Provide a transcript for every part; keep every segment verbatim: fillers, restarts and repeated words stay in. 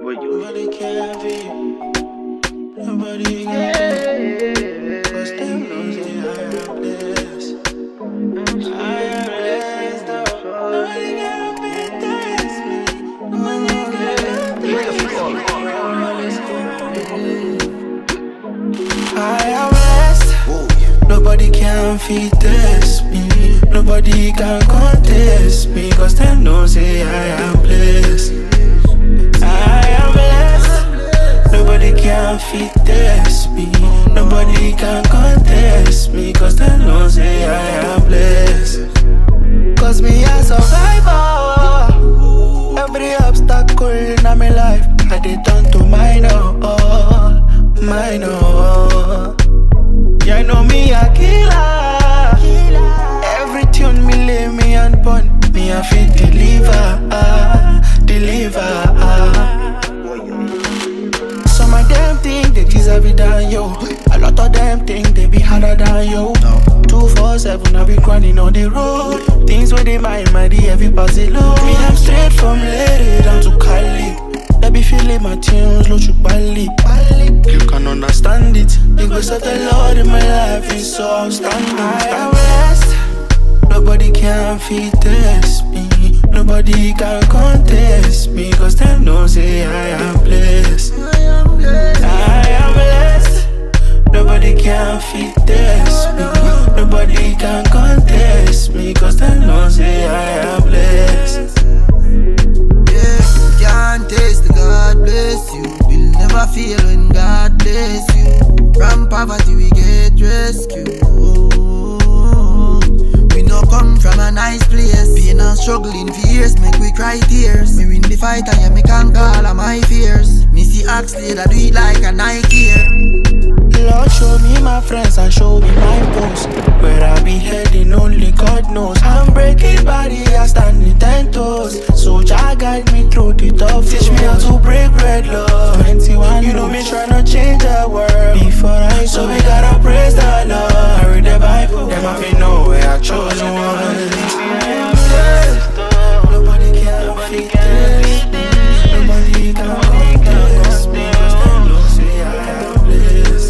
Nobody can be. Nobody can be. Cause them knows that I am blessed. I am blessed though. Nobody can beat this me. Nobody can beat this me. I am blessed. Nobody can feed this me. Nobody can contest me. Cause them knows that I am blessed. I am blessed. Nobody can feed this me. Nobody can contest me. Cause them knows that I am blessed. Cause me a survivor. Every obstacle in my life I did turn to mine, oh, mine, oh. Yeah, know me a killer. Every tune me lay me and pun. Me a fit deliver, uh, deliver, uh. Some of them think they deserve it than yo. A lot of them think they be harder than yo. two four seven I be grinding on the road. Things with the mind, my D every pass it low. Me I'm straight from Lady down to Cali. They be feeling my tunes, low to Bali. You can understand it. The grace of the Lord in my life is so outstanding. I am blessed. Nobody can feed this me. Nobody can contest me. Cause them knows say I am blessed. I am blessed. I am blessed. Nobody can feed this me. Nobody can contest me. Cause them knows say I am blessed. Can't taste the God bless you. We'll never feel when God bless you. From poverty we get rescued. We no come from a nice place. Being and struggling for years make we cry tears. Me win the fight and yeah me can call all my fears. Me see Axley that do it like a Nike. Lord show me my friends and show me my post. Where I be heading only God knows. I'm breaking body, I stand in ten toes. So Jah guide me through the tough. Teach me how to break bread, Lord. twenty-one, you know me tryna change the world. Before I so we gotta praise the Lord. I read the Bible, them have been know where I chose one. I am blessed. Nobody can feed this. Nobody can contest me. Cause them know say I am blessed.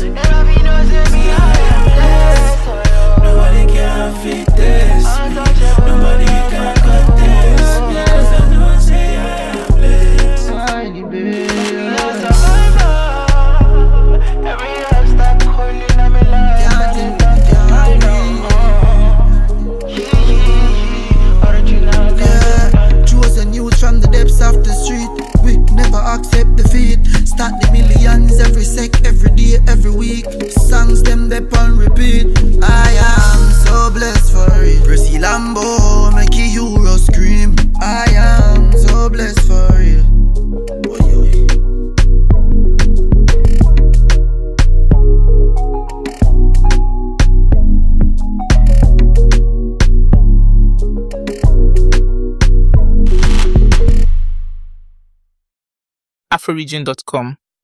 Nobody can feed this me. Nobody can contest me. Cause I know say I am blessed. I'm a survivor. Every obstacle in my life I did not original. Yeah, chosen youth from the depths of the street. We never accept defeat. Start the millions every sec, every day, every week. Songs them they on repeat. I am so blessed for it. Pressy Lambo, make a Euro scream. I am so blessed for it. Oy, oy. afroregion dot com